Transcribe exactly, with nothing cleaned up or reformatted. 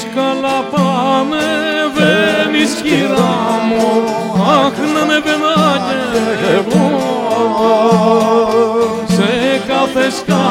καλά πάμε, βαίνεις κυρά μου, αχ να με βενά και εγώ σε κάθε σκάλα